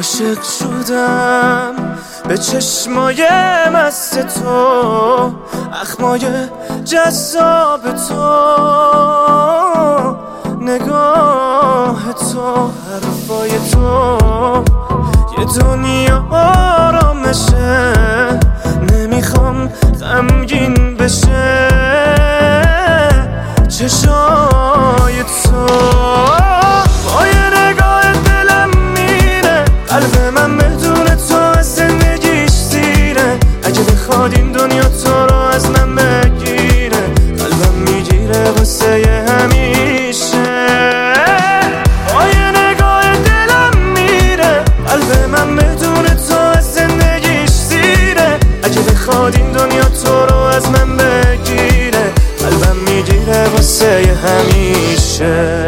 عاشق شدم به چشمای مست تو، اخمای جذاب تو، نگاه تو، حرفای تو، یه دنیا آرامشه، نمیخوام غمگین بشه چشای تو. با یه نگاه دلم میره، قلب من بدون تو از زندگیش سیره. اگه بخواد این دنیا تو رو از من بگیره، قلبم میگیره واسه همیشه. با یه نگاه دلم میره، قلب من بدون تو از زندگیش سیره. اگه بخواد این دنیا تو رو از من بگیره، قلبم میگیره واسه همیشه.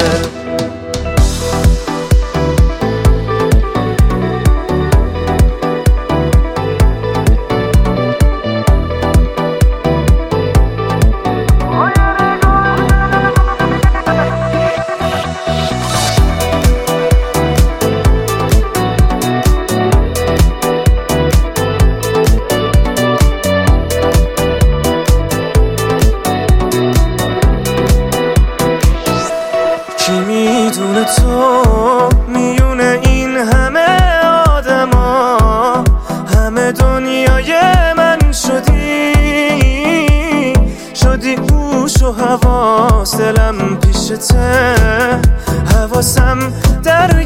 کی میدونه تو میونه این همه آدما، همه دنیای من شدی هوش و حواس، دلم پیشته، حواسم در